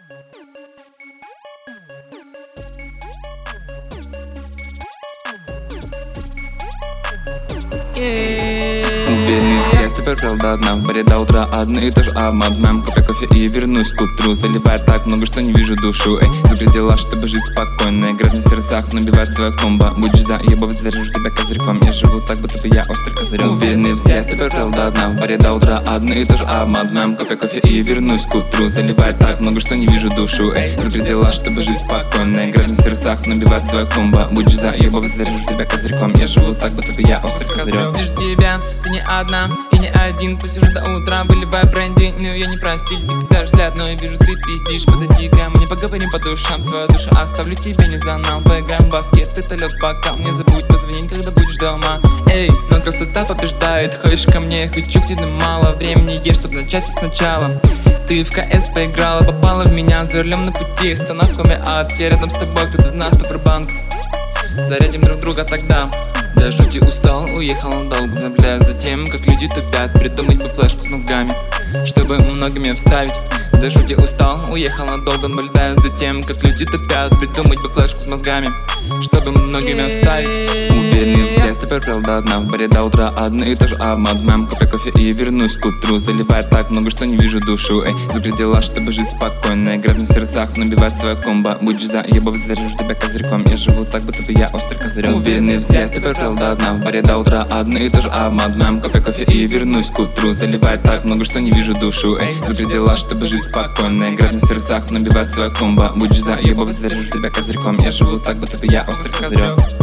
Уверенный всех теперь правда одна. В баре до утра одно и то же обман. Мэм, купи кофе и вернусь к утру. Заливает так много, что не вижу душу. Эй, запретила, чтобы жить спокойно. Играть на сердцах, набивать свое комбо. Будешь заебывать, заряжу тебя козырьком. Я живу так, будто бы я острый козырек. Уверенный взгляд, теперь правда одна. В баре до утра одно и то же обман. Мэм, купи кофе и вернусь к утру. Заливает так много, что не вижу душу. Эй, запретила, чтобы жить спокойно. Играть на сердцах, набивать свое комбо. Будешь заебывать, заряжу тебя козырьком. Я живу так, будто бы я острый козырек. Вижу тебя, ты не одна и не один. Пусть уже до утра выливай бренди, но я не простить. Ты кидаешь взгляд, но я вижу, ты пиздишь. Подойди ко мне, поговорим по душам. Свою душу оставлю тебе не за нам. Поиграем в баскет, ты лед бокал. Не забудь позвонить, когда будешь дома. Эй, но красота побеждает. Ходишь ко мне, хочу где-то мало времени есть, чтобы начать все сначала. Ты в КС поиграла, попала в меня. За рулем на пути, остановками ад. Я рядом с тобой, кто-то из нас супербанк. Зарядим друг друга тогда. До жути устал, уехал надолго, наблюдая за тем, как люди тупят. Придумать бы флешку с мозгами, чтобы многими вставить. До жути устал, уехал надолго, наблюдая за тем, как люди тупят. Придумать бы флешку с мозгами, чтобы многими вставить. Уверенный взгляд, теперь правда одна. В баре до утра одно и то же обман. Мэм, купи кофе и вернусь к утру. Заливает так много, что не вижу душу. Эй, запретила, чтобы жить спокойно. Играть на сердцах, набивать свое комбо. Будешь заебывать, заряжу тебя козырьком. Я живу так, будто бы я острый козырек. Уверенный взгляд, теперь правда одна. В баре до утра одно и то же обман. Мэм, купи кофе и вернусь к утру. Заливает так много, что не вижу душу. Эй, запретила, чтобы жить спокойно. Играть на сердцах, набивать свое комбо. Будешь заебывать, заряжу тебя козырьком. Я живу так, будто бы я острый козырек.